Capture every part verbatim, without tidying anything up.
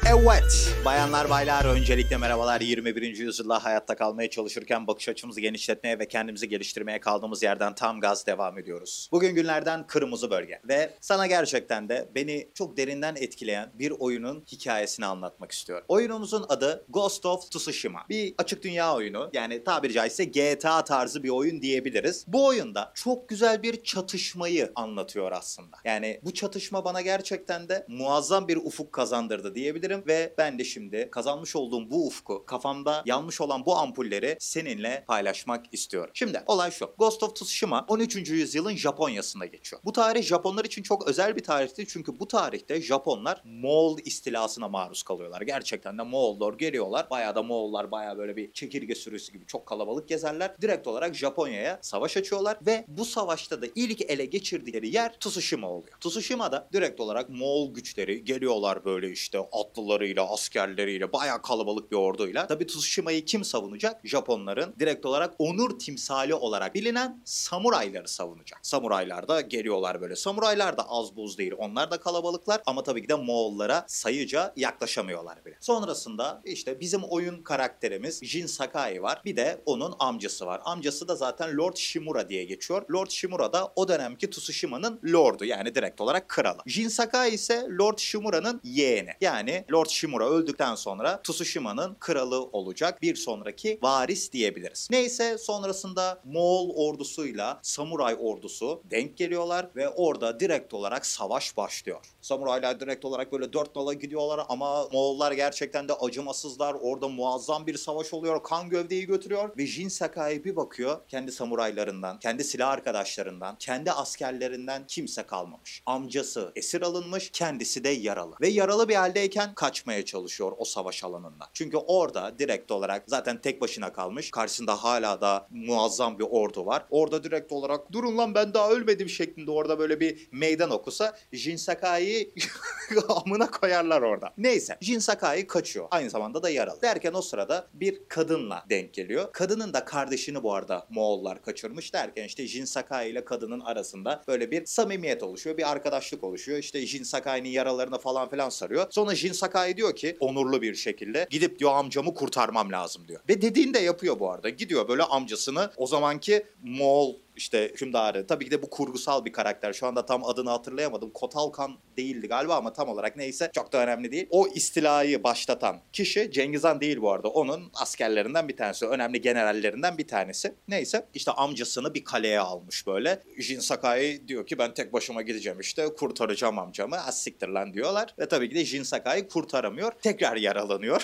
Evet, bayanlar baylar öncelikle merhabalar. yirmi birinci yüzyılda hayatta kalmaya çalışırken bakış açımızı genişletmeye ve kendimizi geliştirmeye kaldığımız yerden tam gaz devam ediyoruz. Bugün günlerden Kırmızı Bölge ve sana gerçekten de beni çok derinden etkileyen bir oyunun hikayesini anlatmak istiyorum. Oyunumuzun adı Ghost of Tsushima. Bir açık dünya oyunu, yani tabiri caizse G T A tarzı bir oyun diyebiliriz. Bu oyunda çok güzel bir çatışmayı anlatıyor aslında. Yani bu çatışma bana gerçekten de muazzam bir ufuk kazandırdı diyebilirim ve ben de şimdi kazanmış olduğum bu ufku, kafamda yanmış olan bu ampulleri seninle paylaşmak istiyorum. Şimdi olay şu. Ghost of Tsushima on üçüncü yüzyılın Japonya'sında geçiyor. Bu tarih Japonlar için çok özel bir tarihti çünkü bu tarihte Japonlar Moğol istilasına maruz kalıyorlar. Gerçekten de Moğollar geliyorlar. Bayağı da Moğollar bayağı böyle bir çekirge sürüsü gibi çok kalabalık gezerler. Direkt olarak Japonya'ya savaş açıyorlar ve bu savaşta da ilk ele geçirdikleri yer Tsushima oluyor. Tsushima'da direkt olarak Moğol güçleri geliyorlar böyle işte atlılarıyla, askerleriyle, bayağı kalabalık bir orduyla. Tabii Tsushima'yı kim savunacak? Japonların direkt olarak onur timsali olarak bilinen samurayları savunacak. Samuraylar da geliyorlar böyle. Samuraylar da az buz değil. Onlar da kalabalıklar ama tabii ki de Moğollara sayıca yaklaşamıyorlar bile. Sonrasında işte bizim oyun karakterimiz Jin Sakai var. Bir de onun amcası var. Amcası da zaten Lord Shimura diye geçiyor. Lord Shimura da o dönemki Tsushima'nın lordu, yani direkt olarak kralı. Jin Sakai ise Lord Shimura'nın yeğeni. Yani Lord Shimura öldükten sonra Tsushima'nın kralı olacak bir sonraki varis diyebiliriz. Neyse sonrasında Moğol ordusuyla Samuray ordusu denk geliyorlar ve orada direkt olarak savaş başlıyor. Samuraylar direkt olarak böyle dört nala gidiyorlar ama Moğollar gerçekten de acımasızlar. Orada muazzam bir savaş oluyor. Kan gövdeyi götürüyor ve Jin Sakai bir bakıyor, kendi samuraylarından, kendi silah arkadaşlarından, kendi askerlerinden kimse kalmamış. Amcası esir alınmış, kendisi de yaralı. Ve yaralı bir haldeyken kaçmaya çalışıyor o savaş alanından. Çünkü orada direkt olarak zaten tek başına kalmış. Karşısında hala da muazzam bir ordu var. Orada direkt olarak durun lan ben daha ölmedim şeklinde orada böyle bir meydan okusa Jin Sakai'yi amına koyarlar orada. Neyse Jin Sakai kaçıyor. Aynı zamanda da yaralı. Derken o sırada bir kadınla denk geliyor. Kadının da kardeşini bu arada Moğollar kaçırmış derken işte Jin Sakai ile kadının arasında böyle bir samimiyet oluşuyor. Bir arkadaşlık oluşuyor. İşte Jin Sakai'nin yaralarına falan filan sarıyor. Sonra Jin Sakai diyor ki onurlu bir şekilde gidip diyor amcamı kurtarmam lazım diyor. Ve dediğini de yapıyor bu arada. Gidiyor böyle amcasını, o zamanki Moğol işte hükümdarı. Tabii ki de bu kurgusal bir karakter. Şu anda tam adını hatırlayamadım. Kotalkan değildi galiba ama tam olarak neyse çok da önemli değil. O istilayı başlatan kişi Cengiz Han değil bu arada. Onun askerlerinden bir tanesi. Önemli generallerinden bir tanesi. Neyse işte amcasını bir kaleye almış böyle. Jin Sakai diyor ki ben tek başıma gideceğim işte kurtaracağım amcamı. Az siktir lan diyorlar. Ve tabii ki de Jin Sakai kurtaramıyor. Tekrar yaralanıyor.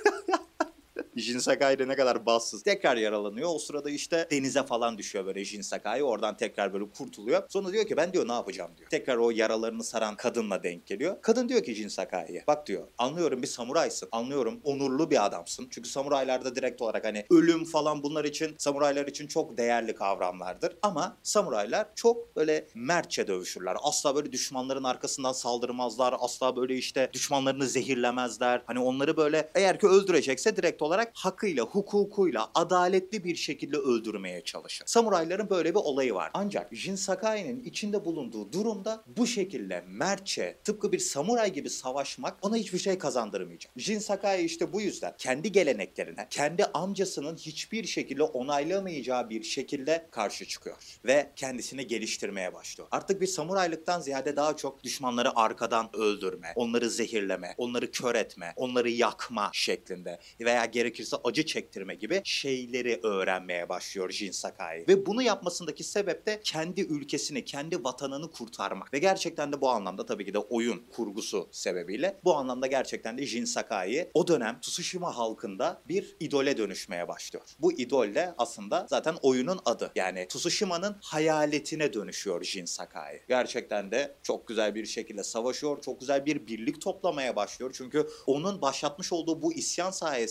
Jin Sakai de ne kadar bassız. Tekrar yaralanıyor. O sırada işte denize falan düşüyor böyle Jin Sakai. Oradan tekrar böyle kurtuluyor. Sonra diyor ki ben diyor ne yapacağım diyor. Tekrar o yaralarını saran kadınla denk geliyor. Kadın diyor ki Jin Sakai'ye bak diyor anlıyorum bir samuraysın. Anlıyorum onurlu bir adamsın. Çünkü samuraylarda direkt olarak hani ölüm falan bunlar için samuraylar için çok değerli kavramlardır. Ama samuraylar çok böyle mertçe dövüşürler. Asla böyle düşmanların arkasından saldırmazlar. Asla böyle işte düşmanlarını zehirlemezler. Hani onları böyle eğer ki öldürecekse direkt olarak hakkıyla, hukukuyla, adaletli bir şekilde öldürmeye çalışır. Samurayların böyle bir olayı var. Ancak Jin Sakai'nin içinde bulunduğu durumda bu şekilde mertçe, tıpkı bir samuray gibi savaşmak ona hiçbir şey kazandırmayacak. Jin Sakai işte bu yüzden kendi geleneklerine, kendi amcasının hiçbir şekilde onaylamayacağı bir şekilde karşı çıkıyor. Ve kendisini geliştirmeye başlıyor. Artık bir samuraylıktan ziyade daha çok düşmanları arkadan öldürme, onları zehirleme, onları kör etme, onları yakma şeklinde veya gerekirse acı çektirme gibi şeyleri öğrenmeye başlıyor Jin Sakai. Ve bunu yapmasındaki sebep de kendi ülkesini, kendi vatanını kurtarmak. Ve gerçekten de bu anlamda tabii ki de oyun kurgusu sebebiyle bu anlamda gerçekten de Jin Sakai o dönem Tsushima halkında bir idole dönüşmeye başlıyor. Bu idol de aslında zaten oyunun adı. Yani Tsushima'nın hayaletine dönüşüyor Jin Sakai. Gerçekten de çok güzel bir şekilde savaşıyor. Çok güzel bir birlik toplamaya başlıyor. Çünkü onun başlatmış olduğu bu isyan sayesinde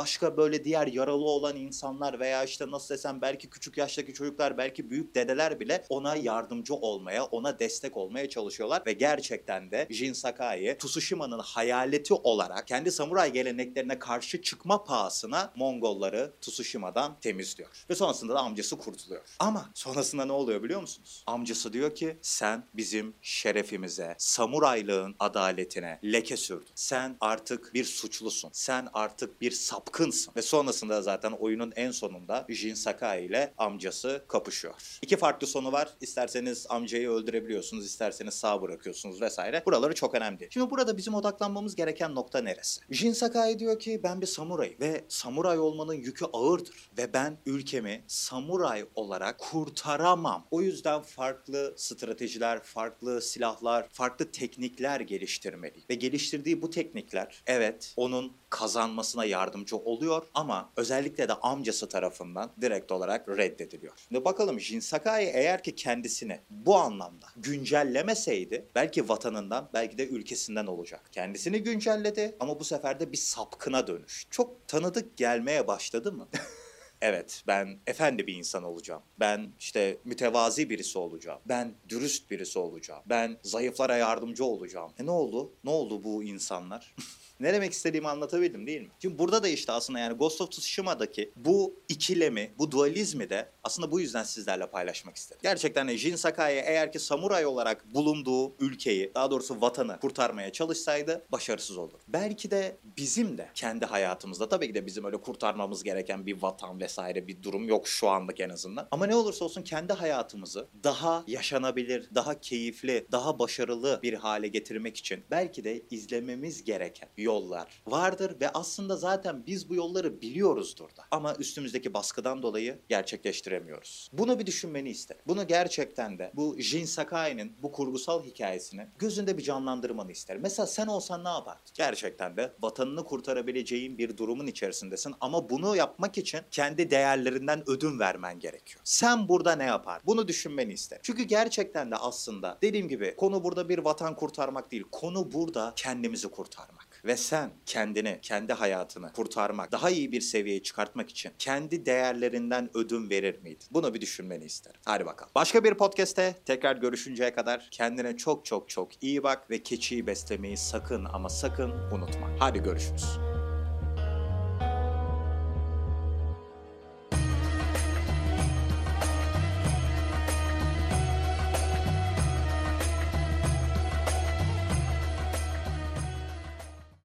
başka böyle diğer yaralı olan insanlar veya işte nasıl desem belki küçük yaştaki çocuklar, belki büyük dedeler bile ona yardımcı olmaya, ona destek olmaya çalışıyorlar ve gerçekten de Jin Sakai Tsushima'nın hayaleti olarak kendi samuray geleneklerine karşı çıkma pahasına Mongolları Tsushima'dan temizliyor. Ve sonrasında da amcası kurtuluyor. Ama sonrasında ne oluyor biliyor musunuz? Amcası diyor ki sen bizim şerefimize, samuraylığın adaletine leke sürdün. Sen artık bir suçlusun. Sen artık bir sapkınsın. Ve sonrasında zaten oyunun en sonunda Jin Sakai ile amcası kapışıyor. İki farklı sonu var. İsterseniz amcayı öldürebiliyorsunuz, isterseniz sağ bırakıyorsunuz vesaire. Buraları çok önemli. Şimdi burada bizim odaklanmamız gereken nokta neresi? Jin Sakai diyor ki ben bir samurayım ve samuray olmanın yükü ağırdır ve ben ülkemi samuray olarak kurtaramam. O yüzden farklı stratejiler, farklı silahlar, farklı teknikler geliştirmeliyim. Ve geliştirdiği bu teknikler evet onun kazanmasına yardımcı oluyor ama özellikle de amcası tarafından direkt olarak reddediliyor. Şimdi bakalım Jin Sakai eğer ki kendisini bu anlamda güncellemeseydi belki vatanından belki de ülkesinden olacak. Kendisini güncelledi ama bu sefer de bir sapkına dönüş. Çok tanıdık gelmeye başladı mı? Evet, ben efendi bir insan olacağım. Ben işte mütevazi birisi olacağım. Ben dürüst birisi olacağım. Ben zayıflara yardımcı olacağım. E ne oldu? Ne oldu bu insanlar? Ne demek istediğimi anlatabildim değil mi? Şimdi burada da işte aslında yani Ghost of Tsushima'daki bu ikilemi, bu dualizmi de aslında bu yüzden sizlerle paylaşmak istedim. Gerçekten de Jin Sakai eğer ki samuray olarak bulunduğu ülkeyi, daha doğrusu vatanı kurtarmaya çalışsaydı başarısız olur. Belki de bizim de kendi hayatımızda, tabii ki de bizim öyle kurtarmamız gereken bir vatan vesaire bir durum yok şu anlık en azından. Ama ne olursa olsun kendi hayatımızı daha yaşanabilir, daha keyifli, daha başarılı bir hale getirmek için belki de izlememiz gereken yollar vardır ve aslında zaten biz bu yolları biliyoruzdur da. Ama üstümüzdeki baskıdan dolayı gerçekleştiremiyoruz. Bunu bir düşünmeni isterim. Bunu gerçekten de bu Jin Sakai'nin bu kurgusal hikayesini gözünde bir canlandırmanı isterim. Mesela sen olsan ne yapardın? Gerçekten de vatanını kurtarabileceğin bir durumun içerisindesin ama bunu yapmak için kendi değerlerinden ödün vermen gerekiyor. Sen burada ne yapar? Bunu düşünmeni isterim. Çünkü gerçekten de aslında dediğim gibi konu burada bir vatan kurtarmak değil. Konu burada kendimizi kurtarmak. Ve sen kendini, kendi hayatını kurtarmak, daha iyi bir seviyeye çıkartmak için kendi değerlerinden ödün verir miydin? Bunu bir düşünmeni isterim. Hadi bakalım. Başka bir podcast'te tekrar görüşünceye kadar kendine çok çok çok iyi bak ve keçiyi beslemeyi sakın ama sakın unutma. Hadi görüşürüz.